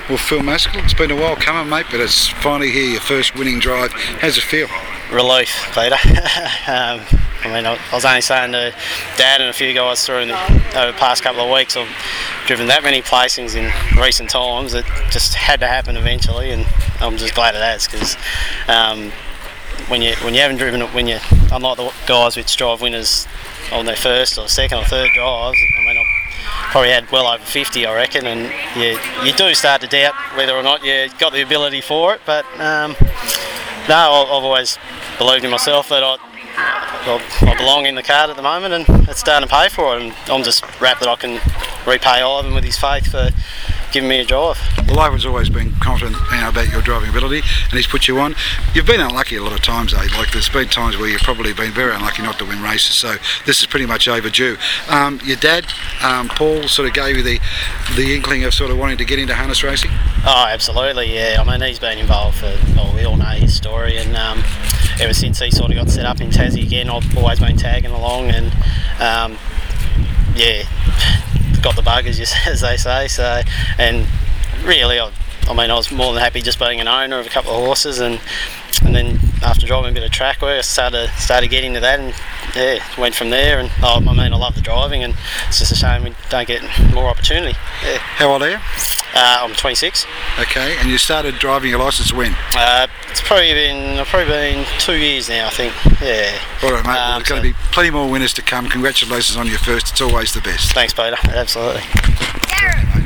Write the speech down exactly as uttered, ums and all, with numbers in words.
Well, Phil Maskell, it's been a while coming, mate, but it's finally here, your first winning drive. How's it feel? Relief, Peter. um, I mean, I was only saying to Dad and a few guys through in the, over the past couple of weeks, I've driven that many placings in recent times. It just had to happen eventually, and I'm just glad it has, because um, when you when you haven't driven it, when you unlike the guys which drive winners on their first or second or third drives, I mean, I've probably had well over fifty, I reckon, and you you do start to doubt whether or not you got the ability for it. But um, no, I've always believed in myself that I. I belong in the card at the moment, and it's starting to pay for it, and I'm just wrapped that I can repay Ivan with his faith for giving me a drive. Well, Ivan's always been confident, you know, about your driving ability, and he's put you on. You've been unlucky a lot of times, eh? Like, there's been times where you've probably been very unlucky not to win races, so this is pretty much overdue. Um, your dad, um, Paul, sort of gave you the the inkling of sort of wanting to get into harness racing? Oh, absolutely, yeah. I mean, he's been involved for, well, we all know his story, and um, ever since he sort of got set up in Tassie again, I've always been tagging along, and um, yeah, got the bug, as, you, as they say. So, and really, I, I mean, I was more than happy just being an owner of a couple of horses, and and then after driving a bit of track work, I started started getting into that, and yeah, went from there. And oh, I mean, I love the driving, and it's just a shame we don't get more opportunity. Yeah. How old are you? Uh, I'm twenty-six. Okay, and you started driving your licence when? Uh, it's probably been, I've probably been two years now, I think. Yeah. All right, mate. Well, Um, there's going so- to be plenty more winners to come. Congratulations on your first. It's always the best. Thanks, Peter. Absolutely.